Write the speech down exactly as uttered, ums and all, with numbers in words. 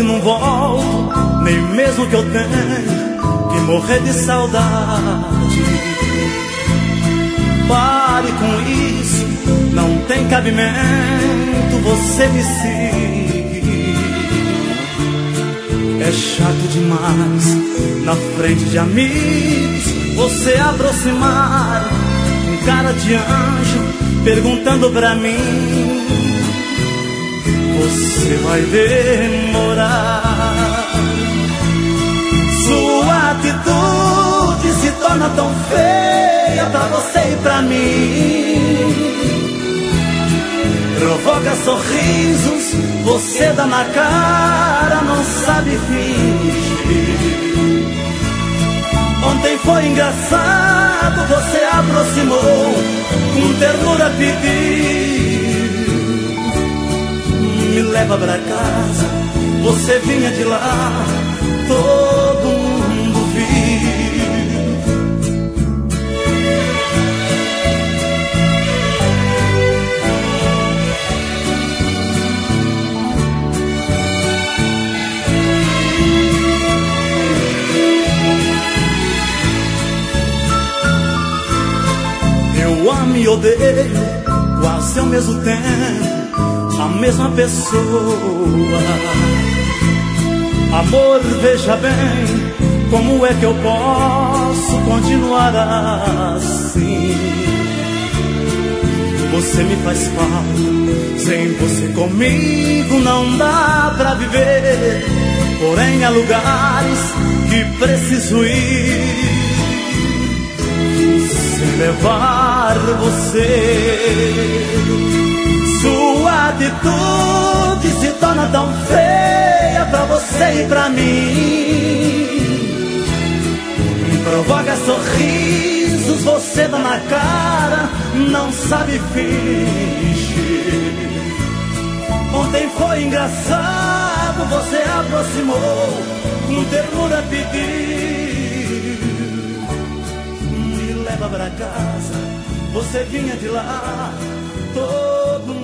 e não volto, nem mesmo que eu tenha que morrer de saudade. Pare com isso, não tem cabimento você me seguir. É chato demais, na frente de amigos, você aproximar com cara de anjo, perguntando pra mim. Você vai demorar. Sua atitude se torna tão feia pra você e pra mim. Provoca sorrisos, você dá na cara, não sabe fingir. Ontem foi engraçado, você aproximou, com ternura pediu. Me leva pra casa, você vinha de lá, todo mundo viu. Eu amo e odeio, quase ao mesmo tempo, a mesma pessoa. Amor, veja bem, como é que eu posso continuar assim? Você me faz falta, sem você comigo não dá pra viver. Porém há lugares que preciso ir, sem levar você. Sua atitude se torna tão feia pra você e pra mim. Provoca sorrisos, você dá na cara, não sabe fingir. Ontem foi engraçado, você aproximou, com ternura pediu. Me leva pra casa, você vinha de lá, todo mundo